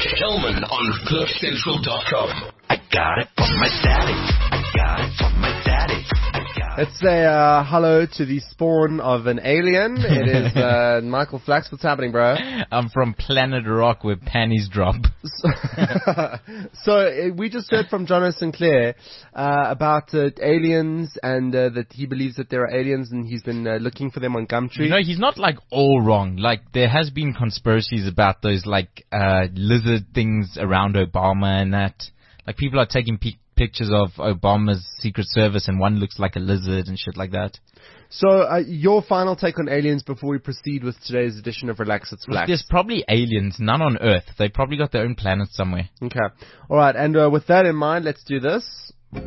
Kelman on CliffCentral.com. I got it from my daddy. I got it from my daddy. Let's say hello to the spawn of an alien. It is Michael Flax. What's happening, bro? I'm from Planet Rock where panties drop. So we just heard from Jono Sinclair about aliens and that he believes that there are aliens and he's been looking for them on Gumtree. You know, he's not like all wrong. Like there has been conspiracies about those like lizard things around Obama and that. Like people are taking pictures of Obama's Secret Service and one looks like a lizard and shit like that. So your final take on aliens before we proceed with today's edition of Relax It's Flax. There's probably aliens, none on Earth. They probably got their own planet somewhere. Okay. All right. And with that in mind, let's do this.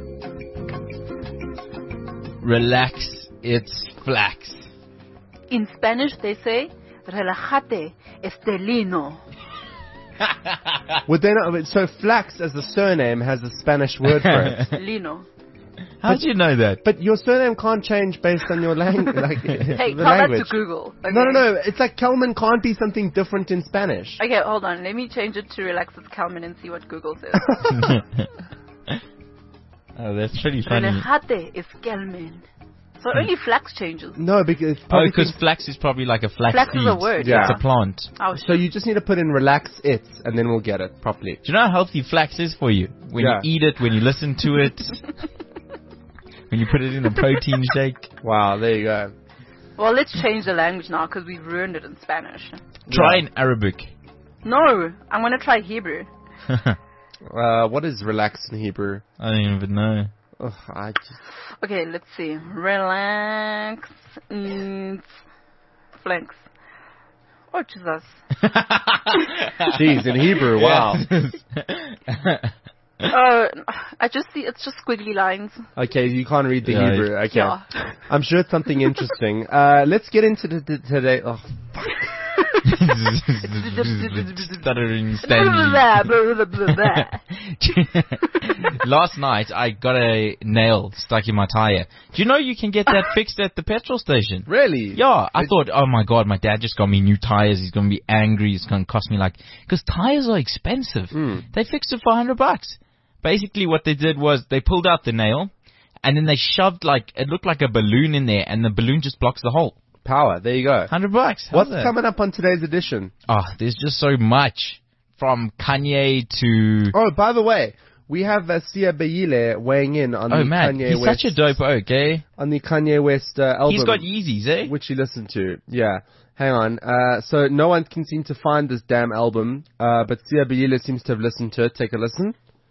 Relax, it's flax. In Spanish, they say, relájate, estelino. Would they not, so Flax as the surname has a Spanish word for it. Lino. How do you know that? But your surname can't change based on your language. Like, Hey, the tell that language. to Google. Okay. No. It's like Kelman can't be something different in Spanish. Okay, hold on. Let me change it to Relax with Kalman and see what Google says. Oh, that's pretty funny. Relájate es Kelman. So only Flax changes. No, because Because flax is probably like a flax Flax seed. is a word. Yeah. It's a plant. Oh, so you just need to put in relax it, and then we'll get it properly. Do you know how healthy flax is for you? When Yeah. you eat it, when you listen to it, when you put it in a protein shake. Wow, there you go. Well, let's change the language now because we've ruined it in Spanish. Try in Arabic. No, I'm going to try Hebrew. What is relax in Hebrew? I don't even know. Ugh, I just... Okay, let's see. Relax. Flanks. Oh, Jesus. Jeez, in Hebrew, wow. I just see it's just squiggly lines. Okay, you can't read the Yeah. Hebrew. Okay. Yeah. I'm sure it's something interesting. Let's get into today. Oh, fuck. Stuttering Stanley. Blah, blah, blah, blah, blah. Last night, I got a nail stuck in my tire. Do you know you can get that fixed at the petrol station? Really? Yeah, I thought, oh my god, my dad just got me new tires. He's going to be angry. It's going to cost me because tires are expensive. They fixed it for $100. Basically, what they did was they pulled out the nail and then they shoved it looked like a balloon in there and the balloon just blocks the hole. Power. There you go. $100. What's How's that? coming up on today's edition? Oh, there's just so much. From Kanye to... Oh, by the way, we have Sia Beile weighing in on the Kanye he's West. such a dope oak, eh? On the Kanye West album. He's got Yeezys, eh? Which he listened to. Yeah. Hang on. So no one can seem to find this damn album, but Sia Beile seems to have listened to it. Take a listen.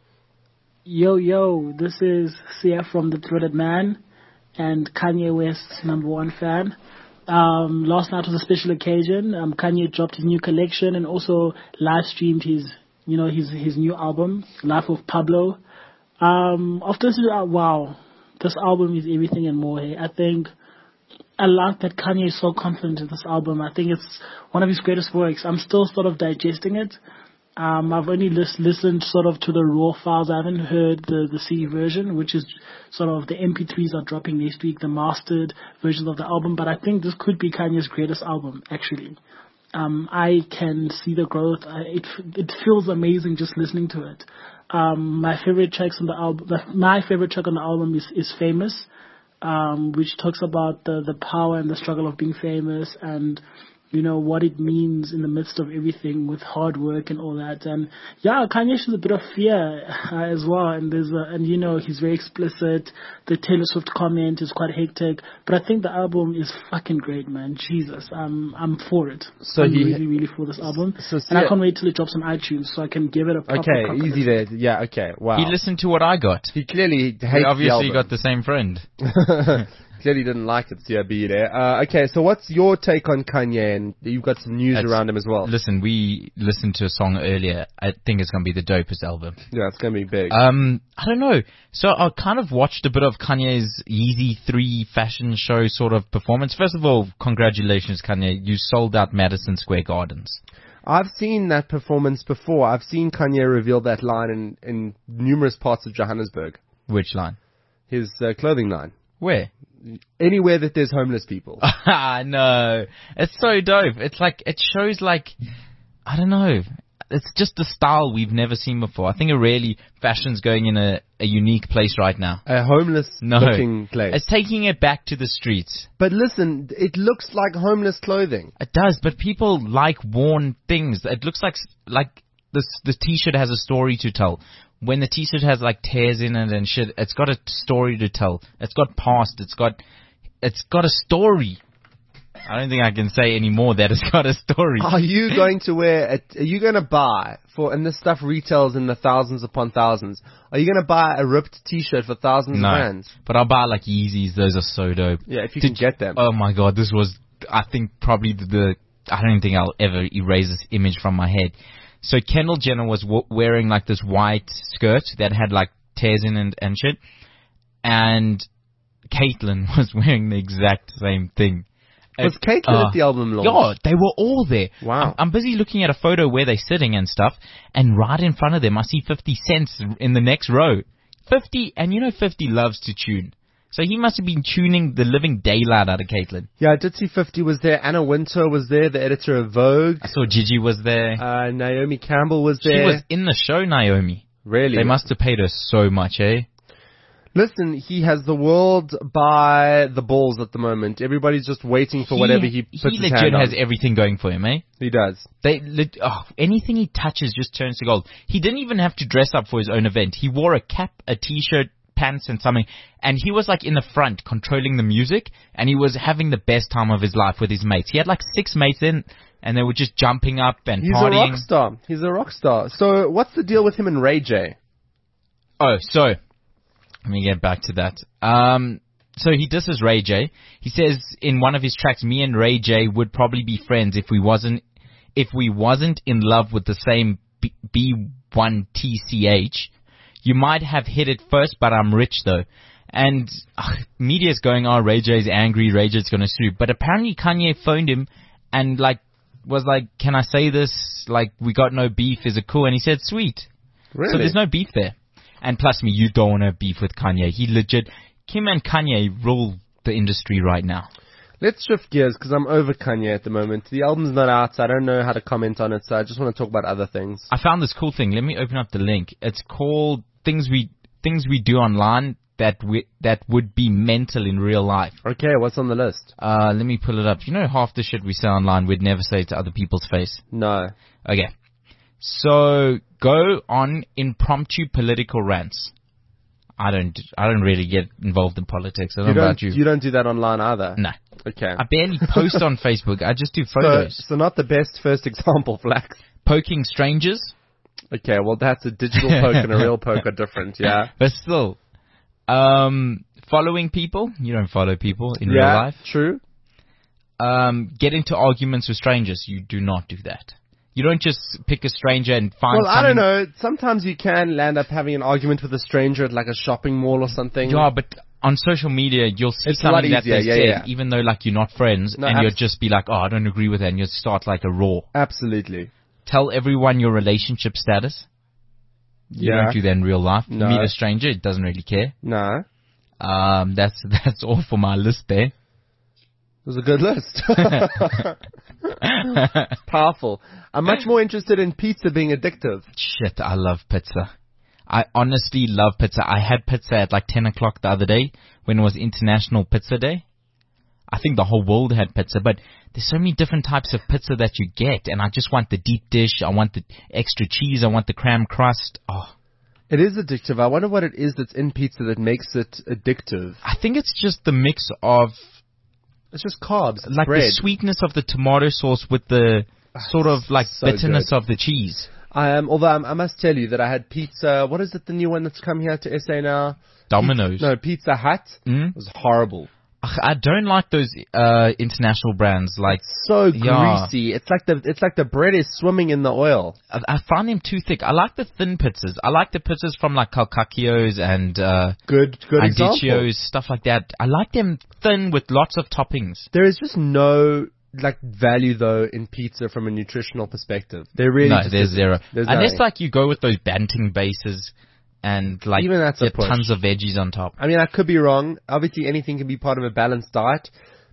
Yo, this is Sia from The Threaded Man and Kanye West's #1 fan. Last night was a special occasion. Kanye dropped his new collection and also live streamed his new album, Life of Pablo. After this, wow, this album is everything and more. Hey. I think I like that Kanye is so confident in this album. I think it's one of his greatest works. I'm still sort of digesting it. I've only listened sort of to the raw files. I haven't heard the CD version, which is sort of the MP3s are dropping next week, the mastered versions of the album. But I think this could be Kanye's greatest album, actually. I can see the growth. It feels amazing just listening to it. My favorite tracks on the album, my favorite track on the album is Famous, which talks about the power and the struggle of being famous and what it means in the midst of everything with hard work and all that. And yeah, Kanye shows a bit of fear as well. And he's very explicit. The Taylor Swift comment is quite hectic, but I think the album is fucking great, man. Jesus, I'm for it. So I'm really for this album. And I can't wait till it drops on iTunes so I can give it a proper easy there. Yeah, okay. Wow. He listened to what I got. He clearly hates He obviously the album. got the same friend. Clearly didn't like it, Sia Beile. Okay, so what's your take on Kanye? And you've got some news around him as well. Listen, we listened to a song earlier. I think it's going to be the dopest album. Yeah, it's going to be big. I don't know. So I kind of watched a bit of Kanye's Yeezy 3 fashion show sort of performance. First of all, congratulations, Kanye. You sold out Madison Square Gardens. I've seen that performance before. I've seen Kanye reveal that line in numerous parts of Johannesburg. Which line? His clothing line. Where? Anywhere that there's homeless people. No. It's so dope. It's it shows I don't know. it's just a style we've never seen before. I think fashion's going in a unique place right now. A homeless looking place. It's taking it back to the streets. But listen, it looks like homeless clothing. It does, but people like worn things. It looks like the t-shirt has a story to tell. When the t-shirt has like tears in it and shit, it's got a story to tell. It's got past. It's got a story. I don't think I can say any more that it's got a story. Are you going to are you going to buy and this stuff retails in the thousands upon thousands. Are you going to buy a ripped t-shirt for thousands of rands? But I'll buy like Yeezys. Those are so dope. Yeah, if you can get them. Oh my God, this was, I think probably I don't think I'll ever erase this image from my head. So Kendall Jenner was wearing like this white skirt that had like tears in it and shit. And Caitlyn was wearing the exact same thing. Was Caitlyn at the album launch? Yeah, they were all there. Wow. I'm busy looking at a photo where they're sitting and stuff, and right in front of them I see 50 Cent in the next row. 50, and 50 loves to tune. So he must have been tuning the living daylight out of Caitlyn. Yeah, I did see 50 was there. Anna Wintour was there, the editor of Vogue. I saw Gigi was there. Naomi Campbell was there. She was in the show, Naomi. Really? They must have paid her so much, eh? Listen, he has the world by the balls at the moment. Everybody's just waiting for whatever he puts his hand on. He legit has everything going for him, eh? He does. Anything he touches just turns to gold. He didn't even have to dress up for his own event. He wore a cap, a t-shirt, pants and something, and he was like in the front controlling the music, and he was having the best time of his life with his mates. He had like 6 mates in, and they were just jumping up and partying. He's a rock star. So what's the deal with him and Ray J? Oh, so let me get back to that. So he disses Ray J. He says in one of his tracks, me and Ray J would probably be friends if we wasn't in love with the same B1TCH. You might have hit it first, but I'm rich though. And media's going, oh, Ray J's angry, Ray J's gonna sue. But apparently Kanye phoned him and was like, can I say this? Like, we got no beef, is it cool? And he said, sweet. Really? So there's no beef there. And plus you don't want to beef with Kanye. Kim and Kanye rule the industry right now. Let's shift gears because I'm over Kanye at the moment. The album's not out, so I don't know how to comment on it, so I just want to talk about other things. I found this cool thing. Let me open up the link. It's called Things We Do Online that would be mental in real life. Okay, what's on the list? Let me pull it up. Half the shit we say online we'd never say to other people's face. No. Okay. So go on impromptu political rants. I don't really get involved in politics. I don't know about you. You don't do that online either? No. Okay. I barely post on Facebook. I just do photos. So not the best first example, Flax. Poking strangers. Okay, well that's a digital poke and a real poke are different, yeah. But still. Following people. You don't follow people in real life. True. Get into arguments with strangers. You do not do that. You don't just pick a stranger and find Well, I don't know. Sometimes you can land up having an argument with a stranger at like a shopping mall or something. Yeah, but on social media, you'll see something that they said, even though like you're not friends, and you'll just be like, oh, I don't agree with that, and you'll start like a raw. Absolutely. Tell everyone your relationship status. You don't do that in real life. No. Meet a stranger, it doesn't really care. No. That's all for my list there. It was a good list. Powerful. I'm much more interested in pizza being addictive. Shit, I love pizza. I honestly love pizza. I had pizza at like 10 o'clock the other day when it was International Pizza Day. I think the whole world had pizza, but there's so many different types of pizza that you get, and I just want the deep dish. I want the extra cheese. I want the cram crust. Oh. It is addictive. I wonder what it is that's in pizza that makes it addictive. I think it's just the mix of... It's just carbs. Like bread. The sweetness of the tomato sauce with the sort of like so bitterness good. of the cheese. Although I must tell you that I had pizza. What is it? The new one that's come here to SA now? Domino's. Pizza Hut. It was horrible. I don't like those international brands. Like so greasy. It's like the bread is swimming in the oil. I find them too thick. I like the thin pizzas. I like the pizzas from like Calcacchio's and good example. Stuff like that. I like them thin with lots of toppings. There is just no like value though in pizza from a nutritional perspective. There's zero. Unless nothing. like you go with those Banting bases. And like even that's get tons of veggies on top. I mean, I could be wrong. Obviously, anything can be part of a balanced diet.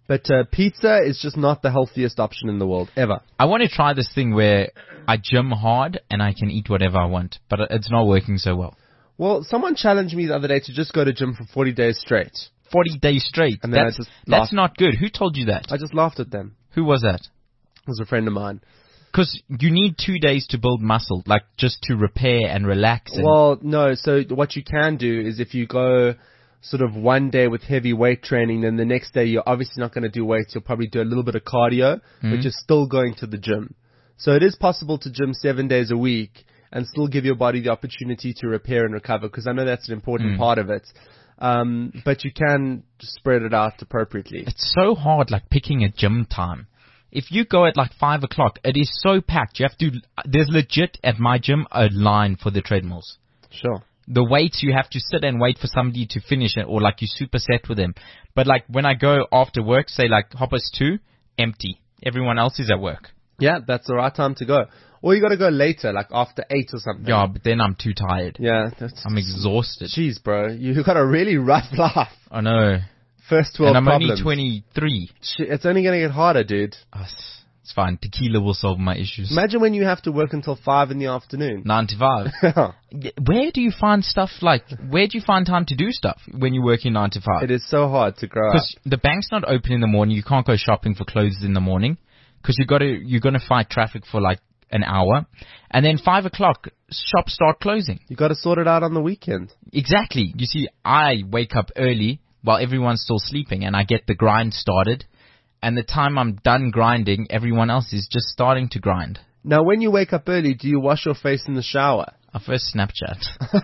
But pizza is just not the healthiest option in the world, ever. I want to try this thing where I gym hard and I can eat whatever I want, but it's not working so well. Well, someone challenged me the other day to just go to gym for 40 days straight. 40 days straight. And then That's laughed. not good. Who told you that? I just laughed at them. Who was that? It was a friend of mine. Because you need 2 days to build muscle, like just to repair and relax. And Well, no. So what you can do is if you go sort of one day with heavy weight training, then the next day you're obviously not going to do weights. You'll probably do a little bit of cardio, but you're still going to the gym. So it is possible to gym 7 days a week and still give your body the opportunity to repair and recover, because I know that's an important part of it. But you can spread it out appropriately. it's so hard, like picking a gym time. If you go at like 5 o'clock, it is so packed. There's legit at my gym a line for the treadmills. Sure. The weights, you have to sit and wait for somebody to finish it, or like you superset with them. But like when I go after work, say like Hoppers 2, empty. Everyone else is at work. Yeah, that's the right time to go. Or you got to go later, like after 8 or something. Yeah, but then I'm too tired. Yeah. I'm exhausted. Jeez, bro. You got a really rough life. I know. First world And I'm problems. only 23. It's only going to get harder, dude. It's fine. Tequila will solve my issues. Imagine when you have to work until 5 in the afternoon. 9 to 5. Where do you find stuff like, where do you find time to do stuff when you work in 9 to 5? It is so hard to grow up. Because the bank's not open in the morning. You can't go shopping for clothes in the morning. Because you're going to fight traffic for like an hour. And then 5 o'clock, shops start closing. You got to sort it out on the weekend. Exactly. You see, I wake up early while everyone's still sleeping, and I get the grind started. And the time I'm done grinding, everyone else is just starting to grind. Now, when you wake up early, do you wash your face in the shower? I first Snapchat.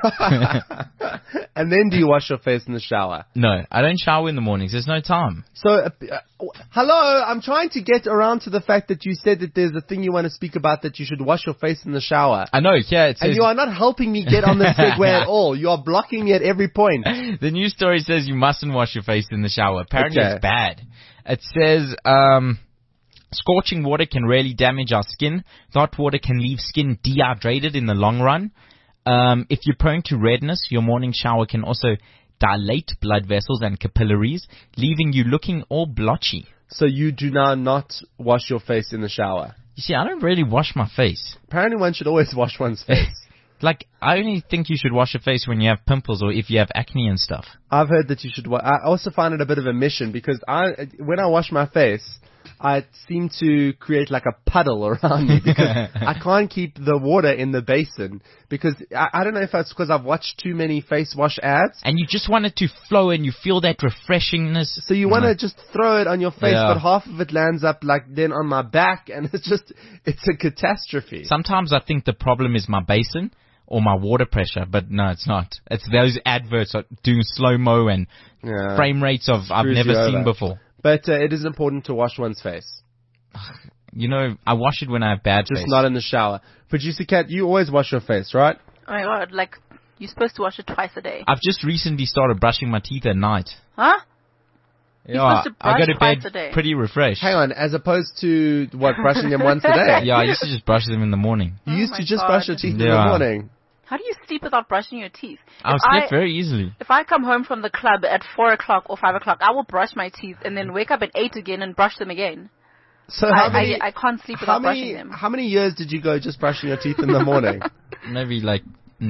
And then do you wash your face in the shower? No, I don't shower in the mornings. There's no time. So, hello, I'm trying to get around to the fact that you said that there's a thing you want to speak about, that you should wash your face in the shower. I know, yeah. It says, And you are not helping me get on the segue at all. You are blocking me at every point. The news story says you mustn't wash your face in the shower. Apparently Okay. it's bad. It says, scorching water can really damage our skin. Hot water can leave skin dehydrated in the long run. If you're prone to redness, your morning shower can also dilate blood vessels and capillaries, leaving you looking all blotchy. So you do now not wash your face in the shower. You see, I don't really wash my face. Apparently one should always wash one's face. Like, I only think you should wash your face when you have pimples or if you have acne and stuff. I've heard that you should. I also find it a bit of a mission, because when I wash my face, I seem to create like a puddle around me, because I can't keep the water in the basin, because I don't know if that's because I've watched too many face wash ads. And you just want it to flow and you feel that refreshingness. So you want to just throw it on your face, Yeah. but half of it lands up like then on my back, and it's a catastrophe. Sometimes I think the problem is my basin or my water pressure, but no, it's not. It's those adverts are doing slow-mo and Yeah. frame rates of I've Screws never you seen over. before. But it is important to wash one's face, You know, I wash it when I have bad just face. not in the shower. Producer Kat, you always wash your face, right? Oh my god, like, you're supposed to wash it twice a day. I've just recently started brushing my teeth at night. Huh? Yeah, supposed to I go brush to bed twice a day. pretty refreshed. Hang on, as opposed to what, brushing them once a day? Yeah, I used to just brush them in the morning. You used Oh to my just God. brush your teeth in the Yeah. morning. How do you sleep without brushing your teeth? I If sleep very easily. If I come home from the club at 4 o'clock or 5 o'clock, I will brush my teeth and then wake up at 8 again and brush them again. So how many, I can't sleep how without brushing many, them. how many years did you go just brushing your teeth in the morning? Maybe like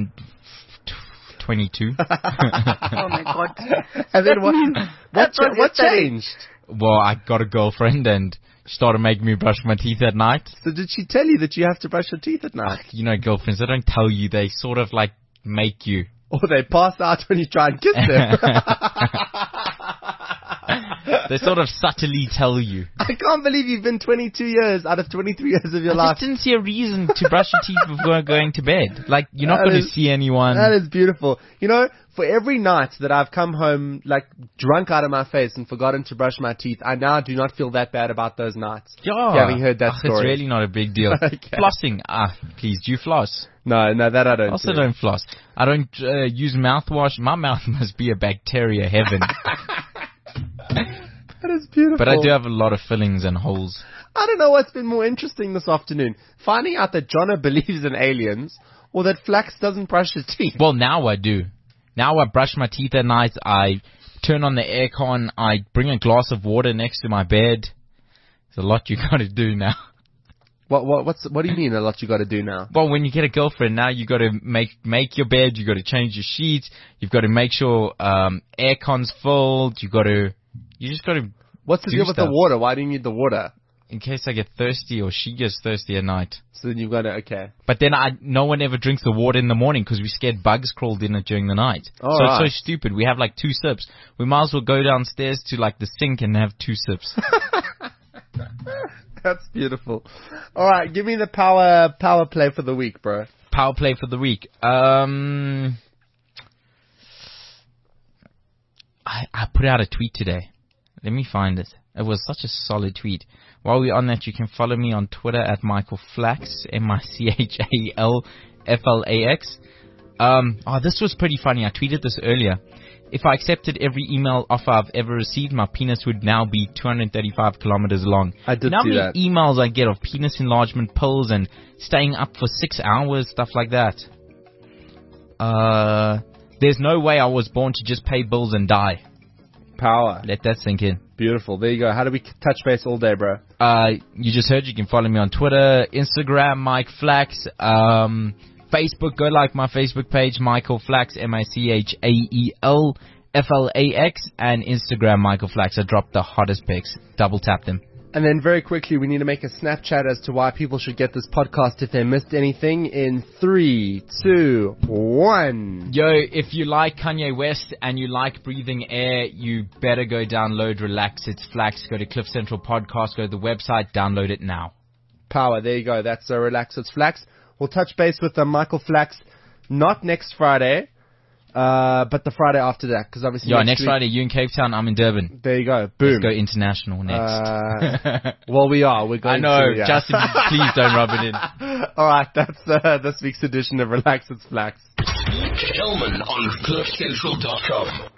22. Oh my god. And then what, That was what yesterday. changed? Well, I got a girlfriend and she started making me brush my teeth at night. So did she tell you that you have to brush your teeth at night? You know, girlfriends, they don't tell you. They sort of like make you. Or they pass out when you try and kiss them? They sort of subtly tell you. I can't believe you've been 22 years out of 23 years of your I life. just didn't see a reason to brush your teeth before going to bed. Like, you're not That going to is- see anyone. That is beautiful. You know, for every night that I've come home, like, drunk out of my face and forgotten to brush my teeth, I now do not feel that bad about those nights. Yeah. Having heard that story. It's really not a big deal. Okay. Flossing. Please, do you floss? No, that I don't Also do. don't floss. I don't use mouthwash. My mouth must be a bacteria heaven. That is beautiful. But I do have a lot of fillings and holes. I don't know what's been more interesting this afternoon. Finding out that Jono believes in aliens, or that Flax doesn't brush his teeth. Well, now I do. Now I brush my teeth at night. I turn on the aircon. I bring a glass of water next to my bed. There's a lot you got to do now. What do you mean a lot you got to do now? Well, when you get a girlfriend now, you got to make your bed. You got to change your sheets. You've got to make sure aircon's filled. You just got to. What's the deal with the water? Why do you need the water? In case I get thirsty or she gets thirsty at night. So then you've got to, okay. But then no one ever drinks the water in the morning because we're scared bugs crawled in it during the night. Right. It's so stupid. We have like 2 sips. We might as well go downstairs to like the sink and have 2 sips. That's beautiful. All right, give me the power play for the week, bro. Power play for the week. I put out a tweet today. Let me find it. It was such a solid tweet. While we're on that, you can follow me on Twitter at Michael Flax, MICHAELFLAX. This was pretty funny. I tweeted this earlier. If I accepted every email offer I've ever received, my penis would now be 235 kilometers long. I did see that. How many emails I get of penis enlargement pills and staying up for 6 hours, stuff like that. There's no way I was born to just pay bills and die. Power. Let that sink in. Beautiful. There you go. How do we touch base all day, bro? You just heard you can follow me on Twitter, Instagram, Mike Flax, Facebook, go like my Facebook page, Michael Flax, MICHAELFLAX, and Instagram, Michael Flax. I dropped the hottest pics. Double tap them. And then very quickly, we need to make a Snapchat as to why people should get this podcast if they missed anything in 3, 2, 1. Yo, if you like Kanye West and you like breathing air, you better go download Relax It's Flax. Go to Cliff Central Podcast, go to the website, download it now. Power, there you go. That's Relax It's Flax. We'll touch base with Michael Flax, not next Friday, but the Friday after that, because obviously next Friday you in Cape Town, I'm in Durban. There you go. Boom. Let's go international next. Well, we are. We're going. I know. To, yeah. Justin, please don't rub it in. All right, that's this week's edition of Relax It's Flax. Kelman on CliffCentral.com.